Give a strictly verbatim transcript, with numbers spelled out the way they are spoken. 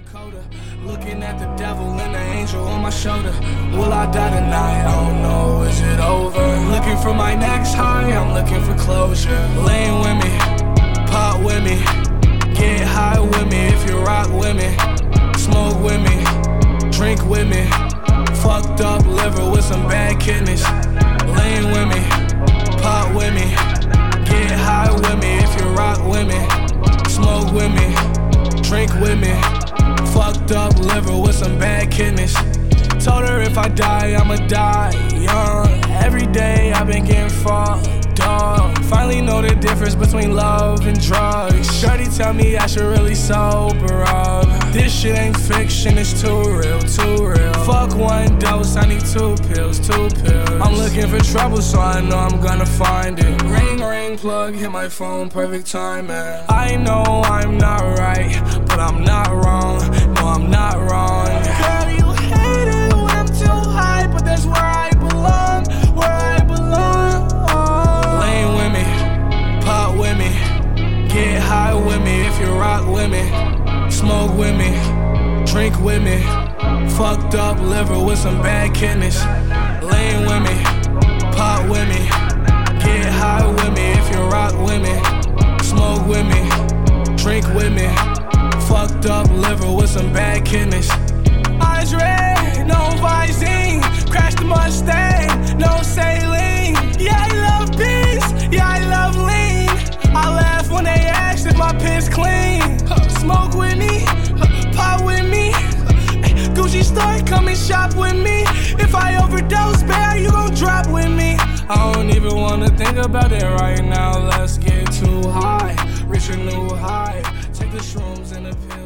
Dakota, looking at the devil and the angel on my shoulder. Will I die tonight? I don't know, is it over? Looking for my next high, I'm looking for closure. Laying with me, pop with me, get high with me if you rock with me. Smoke with me, drink with me, fucked up liver with some bad kidneys. Laying with me, pop with me, get high with me if you rock with me. Smoke with me, drink with me, fucked up liver with some bad kidneys. Told her if I die, I'ma die young. Every day I've been getting fucked up. Finally know the difference between love and drugs. Shorty tell me I should really sober up. This shit ain't fiction, it's too real, too real. Fuck one dose, I need two pills, two pills. I'm looking for trouble, so I know I'm gonna find it. Ring, ring, plug, hit my phone, perfect timing. I know I'm not right, but I'm not wrong. No, I'm not wrong. Girl, you hate it when I'm too high, but that's where I belong, where I belong. Laying with me, pop with me, get high with me if you rock with me. Smoke with me, drink with me, fucked up liver with some bad kidneys. Laying with me, pop with me, get high with me if you rock with me. Smoke with me, drink with me, fucked up liver with some bad kidneys. Eyes red, no Visine, crashed the Mustang, no saline. Yeah, I love beans, yeah, I love lean. I laugh when they ask if my piss clean. Smoke with me, pop with me, Gucci store, come and shop with me. If I overdose, babe, you gon' drop with me. I don't even wanna think about it right now. Let's get too high, reach a new high. Take the shrooms and the pills.